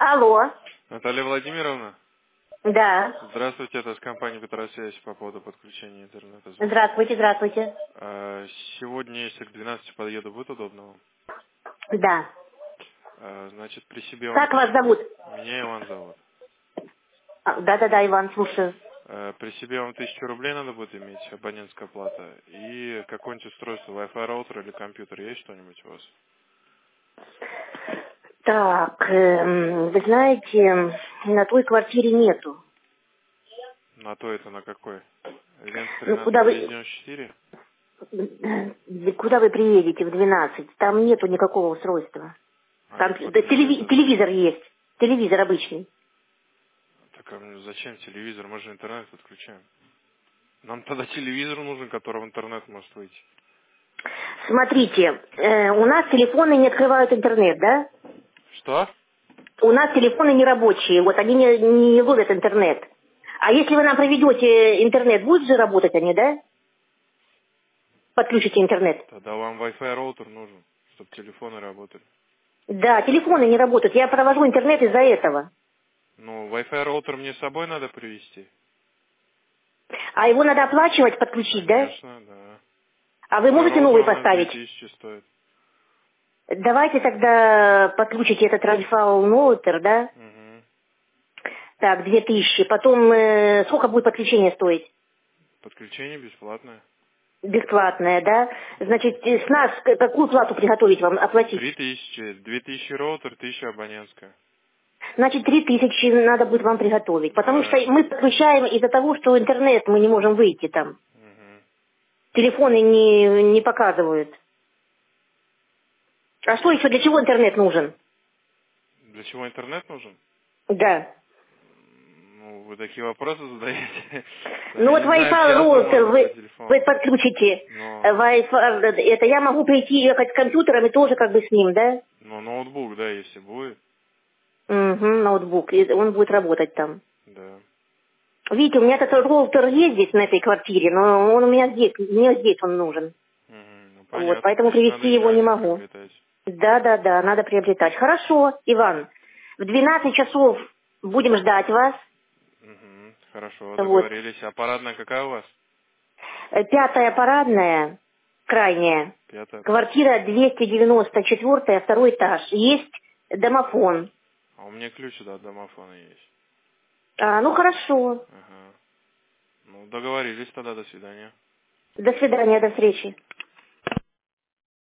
Алло. Наталья Владимировна, Да. здравствуйте, это с компании Петросвязь по поводу подключения интернета. Звоню. Здравствуйте, здравствуйте. Сегодня, если к 12 подъеду, будет удобно вам? Да. Значит, при себе вам Как вас зовут? Меня Иван зовут. Да-да-да, Иван, слушаю. При себе вам 1000 рублей надо будет иметь, абонентская плата, и какое-нибудь устройство, Wi-Fi роутер или компьютер, есть что-нибудь у вас? Так, вы знаете, на той квартире нету. На то это на какой? Ленц Ну, 13 294? куда вы приедете в 12? Там нету никакого устройства. А Там как подключить тогда? телевизор есть. Телевизор обычный. Так а мне зачем телевизор? Мы же интернет подключаем. Нам тогда телевизор нужен, который в интернет может выйти. Смотрите, у нас телефоны не открывают интернет, да? Что? У нас телефоны не рабочие, вот они не ловят интернет. А если вы нам проведете интернет, будут же работать они, да? Подключите интернет. Тогда вам Wi-Fi роутер нужен, чтобы телефоны работали. Да, телефоны не работают. Я провожу интернет из-за этого. Ну, Wi-Fi роутер мне с собой надо привезти. А его надо оплачивать, подключить, да? Конечно, да. А вы Wi-Fi можете роутер новый у нас поставить? 2000 стоит. Давайте тогда подключите этот Радифал ноутер, да? Угу. Так, 2000. Потом сколько будет подключение стоить? Подключение бесплатное. Бесплатное, да? Значит, с нас какую плату приготовить вам, оплатить? 3000. 2000 роутер, 1000 абонентская. Значит, 3000 надо будет вам приготовить. Потому что Да. мы подключаем из-за того, что интернет мы не можем выйти там. Угу. Телефоны не показывают. А что еще, для чего интернет нужен? Для чего интернет нужен? Да. Ну, вы такие вопросы задаете. Ну Я вот не знаю, Wi-Fi часто роутер можно по вы телефону. подключите. Но, Это я могу прийти ехать с компьютером и тоже как бы с ним, да? ноутбук, да, если будет. Угу, ноутбук. И он будет работать там. Да. Видите, у меня этот роутер есть здесь, на этой квартире, но он у меня здесь, мне здесь он нужен. Угу. Ну, Вот, понятно, поэтому значит, привезти надо его не издание могу. приобретать. Да, надо приобретать. Хорошо, Иван. В 12 часов будем ждать вас. Угу. Хорошо, Вот. договорились. А парадная какая у вас? 5-я парадная, крайняя. 5-я. Квартира 294, второй этаж. Есть домофон. А у меня ключ от домофона есть. Ну хорошо. Ага. Ну, договорились тогда, до свидания. До свидания, до встречи.